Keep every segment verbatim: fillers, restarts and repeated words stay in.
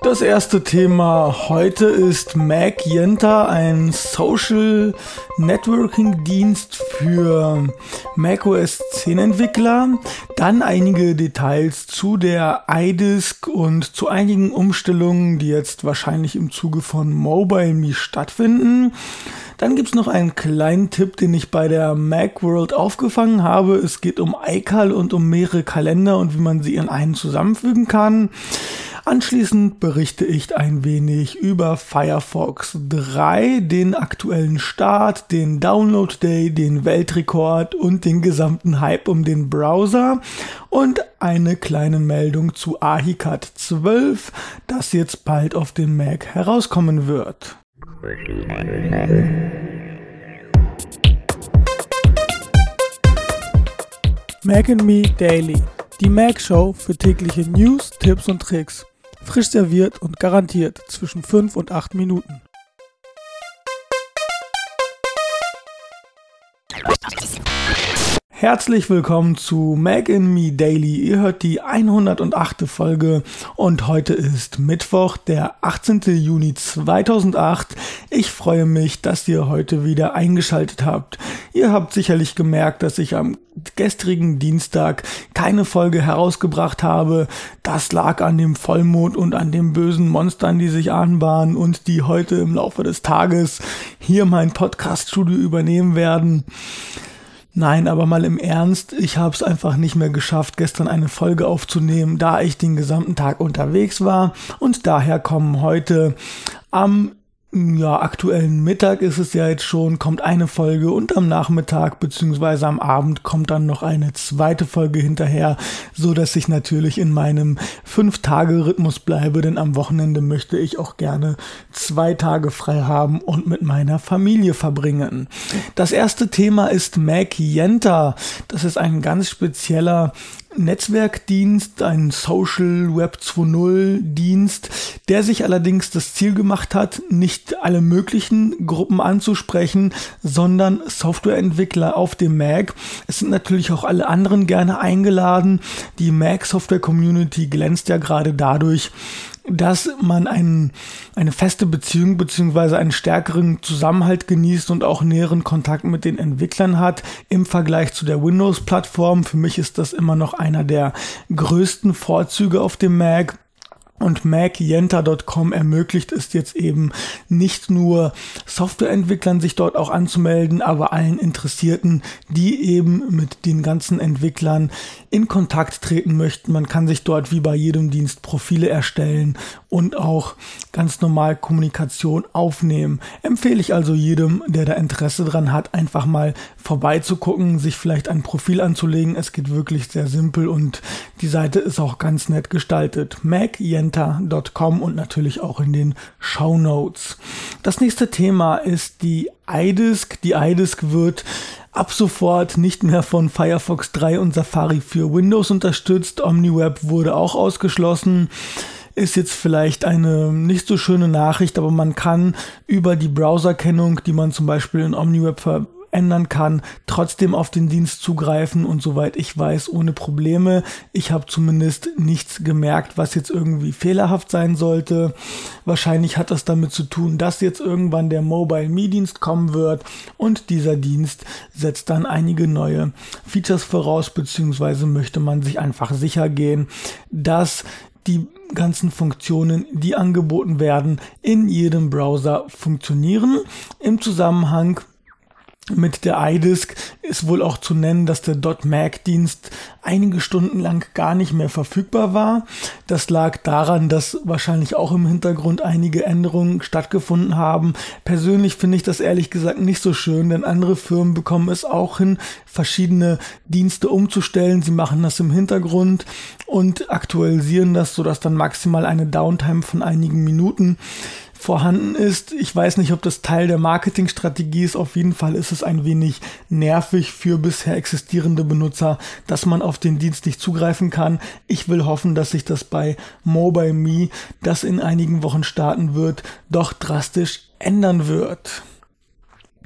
Das erste Thema heute ist Magenta, ein Social Networking Dienst für macOS zehn Entwickler. Dann einige Details zu der iDisk und zu einigen Umstellungen, die jetzt wahrscheinlich im Zuge von MobileMe stattfinden. Dann gibt's noch einen kleinen Tipp, den ich bei der Macworld aufgefangen habe. Es geht um iCal und um mehrere Kalender und wie man sie in einen zusammenfügen kann. Anschließend berichte ich ein wenig über Firefox drei, den aktuellen Start, den Download Day, den Weltrekord und den gesamten Hype um den Browser und eine kleine Meldung zu Archicad zwölf, das jetzt bald auf dem Mac herauskommen wird. Mac and Me Daily, die Mac Show für tägliche News, Tipps und Tricks. Frisch serviert und garantiert zwischen fünf und acht Minuten. Herzlich willkommen zu Mac and Me Daily. Ihr hört die hundertachte Folge und heute ist Mittwoch, der achtzehnten Juni zweitausendacht. Ich freue mich, dass ihr heute wieder eingeschaltet habt. Ihr habt sicherlich gemerkt, dass ich am gestrigen Dienstag keine Folge herausgebracht habe. Das lag an dem Vollmond und an den bösen Monstern, die sich anbahnen und die heute im Laufe des Tages hier mein Podcast-Studio übernehmen werden. Nein, aber mal im Ernst, ich habe es einfach nicht mehr geschafft, gestern eine Folge aufzunehmen, da ich den gesamten Tag unterwegs war und daher kommen heute am ja, aktuellen Mittag ist es ja jetzt schon, kommt eine Folge und am Nachmittag bzw. am Abend kommt dann noch eine zweite Folge hinterher, so dass ich natürlich in meinem fünf Tage Rhythmus bleibe, denn am Wochenende möchte ich auch gerne zwei Tage frei haben und mit meiner Familie verbringen. Das erste Thema ist Magenta. Das ist ein ganz spezieller Netzwerkdienst, ein Social Web zwei Punkt null Dienst, der sich allerdings das Ziel gemacht hat, nicht alle möglichen Gruppen anzusprechen, sondern Softwareentwickler auf dem Mac. Es sind natürlich auch alle anderen gerne eingeladen. Die Mac Software Community glänzt ja gerade dadurch, dass man einen, eine feste Beziehung bzw. einen stärkeren Zusammenhalt genießt und auch näheren Kontakt mit den Entwicklern hat im Vergleich zu der Windows-Plattform. Für mich ist das immer noch einer der größten Vorzüge auf dem Mac. Und Magenta Punkt com ermöglicht es jetzt eben nicht nur Softwareentwicklern, sich dort auch anzumelden, aber allen Interessierten, die eben mit den ganzen Entwicklern in Kontakt treten möchten. Man kann sich dort wie bei jedem Dienst Profile erstellen und auch ganz normal Kommunikation aufnehmen. Empfehle ich also jedem, der da Interesse dran hat, einfach mal vorbeizugucken, sich vielleicht ein Profil anzulegen. Es geht wirklich sehr simpel und die Seite ist auch ganz nett gestaltet. Magenta Punkt com und natürlich auch in den Shownotes. Das nächste Thema ist die iDisk. Die iDisk wird ab sofort nicht mehr von Firefox drei und Safari für Windows unterstützt. OmniWeb wurde auch ausgeschlossen. Ist jetzt vielleicht eine nicht so schöne Nachricht, aber man kann über die Browserkennung, die man zum Beispiel in OmniWeb ver ändern kann, trotzdem auf den Dienst zugreifen und soweit ich weiß, ohne Probleme. Ich habe zumindest nichts gemerkt, was jetzt irgendwie fehlerhaft sein sollte. Wahrscheinlich hat das damit zu tun, dass jetzt irgendwann der MobileMe-Dienst kommen wird und dieser Dienst setzt dann einige neue Features voraus, beziehungsweise möchte man sich einfach sicher gehen, dass die ganzen Funktionen, die angeboten werden, in jedem Browser funktionieren. Im Zusammenhang mit der iDisk ist wohl auch zu nennen, dass der .Mac-Dienst einige Stunden lang gar nicht mehr verfügbar war. Das lag daran, dass wahrscheinlich auch im Hintergrund einige Änderungen stattgefunden haben. Persönlich finde ich das ehrlich gesagt nicht so schön, denn andere Firmen bekommen es auch hin, verschiedene Dienste umzustellen. Sie machen das im Hintergrund und aktualisieren das, sodass dann maximal eine Downtime von einigen Minuten vorhanden ist. Ich weiß nicht, ob das Teil der Marketingstrategie ist. Auf jeden Fall ist es ein wenig nervig für bisher existierende Benutzer, dass man auf den Dienst nicht zugreifen kann. Ich will hoffen, dass sich das bei MobileMe, das in einigen Wochen starten wird, doch drastisch ändern wird.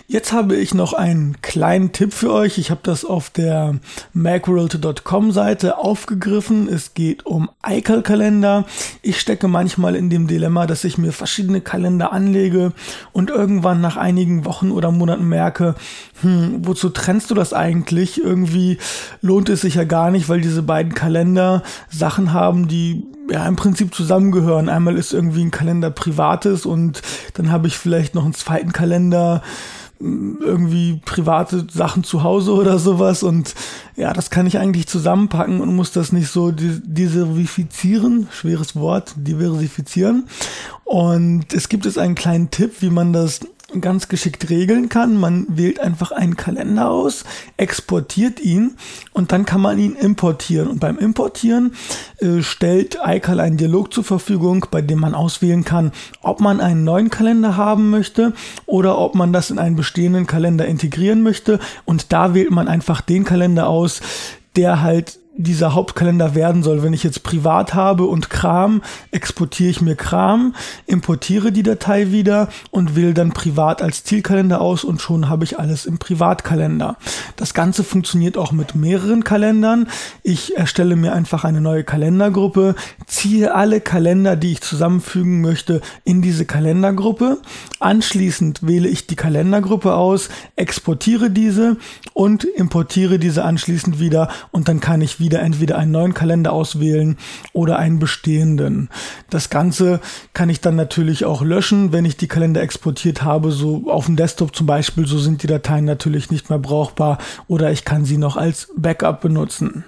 Jetzt habe ich noch einen kleinen Tipp für euch. Ich habe das auf der macworld Punkt com Seite aufgegriffen. Es geht um iCal-Kalender. Ich stecke manchmal in dem Dilemma, dass ich mir verschiedene Kalender anlege und irgendwann nach einigen Wochen oder Monaten merke, hm, wozu trennst du das eigentlich? Irgendwie lohnt es sich ja gar nicht, weil diese beiden Kalender Sachen haben, die ja im Prinzip zusammengehören. Einmal ist irgendwie ein Kalender privates und dann habe ich vielleicht noch einen zweiten Kalender, irgendwie private Sachen zu Hause oder sowas, und ja, das kann ich eigentlich zusammenpacken und muss das nicht so diversifizieren, schweres Wort, diversifizieren. Und es gibt jetzt einen kleinen Tipp, wie man das ganz geschickt regeln kann. Man wählt einfach einen Kalender aus, exportiert ihn und dann kann man ihn importieren. Und beim Importieren äh, stellt iCal einen Dialog zur Verfügung, bei dem man auswählen kann, ob man einen neuen Kalender haben möchte oder ob man das in einen bestehenden Kalender integrieren möchte. Und da wählt man einfach den Kalender aus, der halt dieser Hauptkalender werden soll. Wenn ich jetzt privat habe und Kram, exportiere ich mir Kram, importiere die Datei wieder und wähle dann privat als Zielkalender aus und schon habe ich alles im Privatkalender. Das Ganze funktioniert auch mit mehreren Kalendern. Ich erstelle mir einfach eine neue Kalendergruppe, ziehe alle Kalender, die ich zusammenfügen möchte, in diese Kalendergruppe. Anschließend wähle ich die Kalendergruppe aus, exportiere diese und importiere diese anschließend wieder, und dann kann ich wieder entweder einen neuen Kalender auswählen oder einen bestehenden. Das Ganze kann ich dann natürlich auch löschen, wenn ich die Kalender exportiert habe, so auf dem Desktop zum Beispiel, so sind die Dateien natürlich nicht mehr brauchbar, oder ich kann sie noch als Backup benutzen.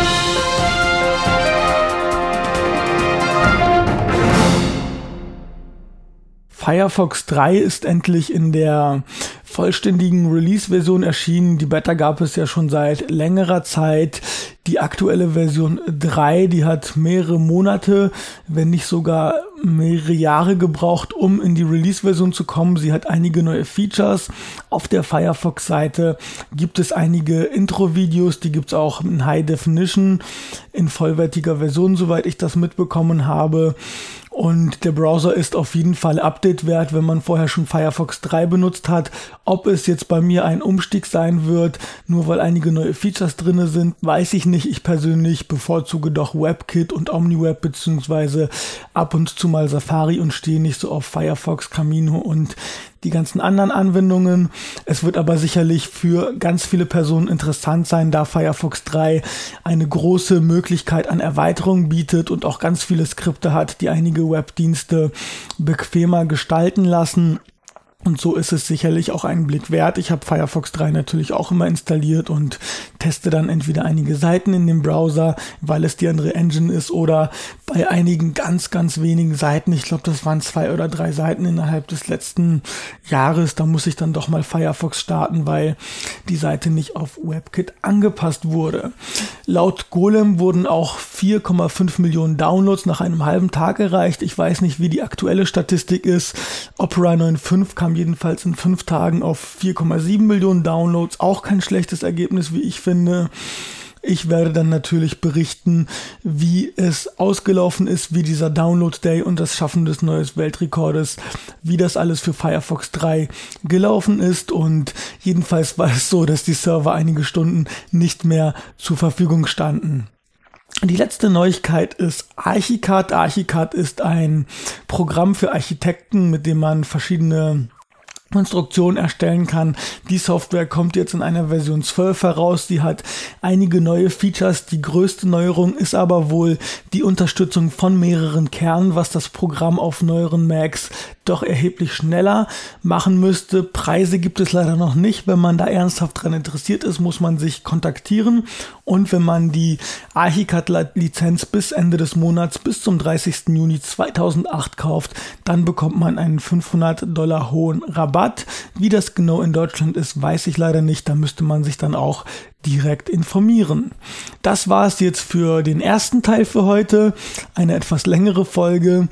Firefox drei ist endlich in der vollständigen Release-Version erschienen. Die Beta gab es ja schon seit längerer Zeit. Die aktuelle Version drei, die hat mehrere Monate, wenn nicht sogar mehrere Jahre gebraucht, um in die Release-Version zu kommen. Sie hat einige neue Features. Auf der Firefox-Seite gibt es einige Intro-Videos, die gibt es auch in High Definition, in vollwertiger Version, soweit ich das mitbekommen habe. Und der Browser ist auf jeden Fall Update wert, wenn man vorher schon Firefox drei benutzt hat. Ob es jetzt bei mir ein Umstieg sein wird, nur weil einige neue Features drin sind, weiß ich nicht. Ich persönlich bevorzuge doch WebKit und OmniWeb beziehungsweise ab und zu mal Safari und stehe nicht so auf Firefox, Camino und die ganzen anderen Anwendungen. Es wird aber sicherlich für ganz viele Personen interessant sein, da Firefox drei eine große Möglichkeit an Erweiterungen bietet und auch ganz viele Skripte hat, die einige Webdienste bequemer gestalten lassen. Und so ist es sicherlich auch einen Blick wert. Ich habe Firefox drei natürlich auch immer installiert und teste dann entweder einige Seiten in dem Browser, weil es die andere Engine ist, oder bei einigen ganz, ganz wenigen Seiten. Ich glaube, das waren zwei oder drei Seiten innerhalb des letzten Jahres. Da muss ich dann doch mal Firefox starten, weil die Seite nicht auf WebKit angepasst wurde. Laut Golem wurden auch vier Komma fünf Millionen Downloads nach einem halben Tag erreicht. Ich weiß nicht, wie die aktuelle Statistik ist. Opera neun Punkt fünf kam jedenfalls in fünf Tagen auf vier Komma sieben Millionen Downloads. Auch kein schlechtes Ergebnis, wie ich finde. Ich werde dann natürlich berichten, wie es ausgelaufen ist, wie dieser Download Day und das Schaffen des neuen Weltrekordes, wie das alles für Firefox drei gelaufen ist. Und jedenfalls war es so, dass die Server einige Stunden nicht mehr zur Verfügung standen. Die letzte Neuigkeit ist Archicad. Archicad ist ein Programm für Architekten, mit dem man verschiedene Konstruktion erstellen kann. Die Software kommt jetzt in einer Version zwölf heraus. Die hat einige neue Features. Die größte Neuerung ist aber wohl die Unterstützung von mehreren Kernen, was das Programm auf neueren Macs doch erheblich schneller machen müsste. Preise gibt es leider noch nicht. Wenn man da ernsthaft dran interessiert ist, muss man sich kontaktieren. Und wenn man die Archicad-Lizenz bis Ende des Monats, bis zum dreißigsten Juni zweitausendacht kauft, dann bekommt man einen fünfhundert Dollar hohen Rabatt. Wie das genau in Deutschland ist, weiß ich leider nicht. Da müsste man sich dann auch direkt informieren. Das war es jetzt für den ersten Teil für heute. Eine etwas längere Folge.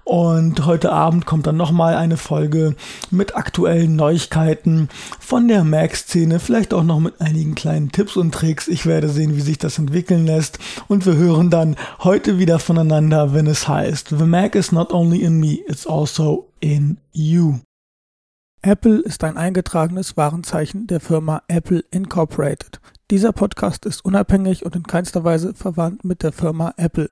Und heute Abend kommt dann nochmal eine Folge mit aktuellen Neuigkeiten von der Mac-Szene. Vielleicht auch noch mit einigen kleinen Tipps und Tricks. Ich werde sehen, wie sich das entwickeln lässt. Und wir hören dann heute wieder voneinander, wenn es heißt: The Mac is not only in me, it's also in you. Apple ist ein eingetragenes Warenzeichen der Firma Apple Incorporated. Dieser Podcast ist unabhängig und in keinster Weise verwandt mit der Firma Apple.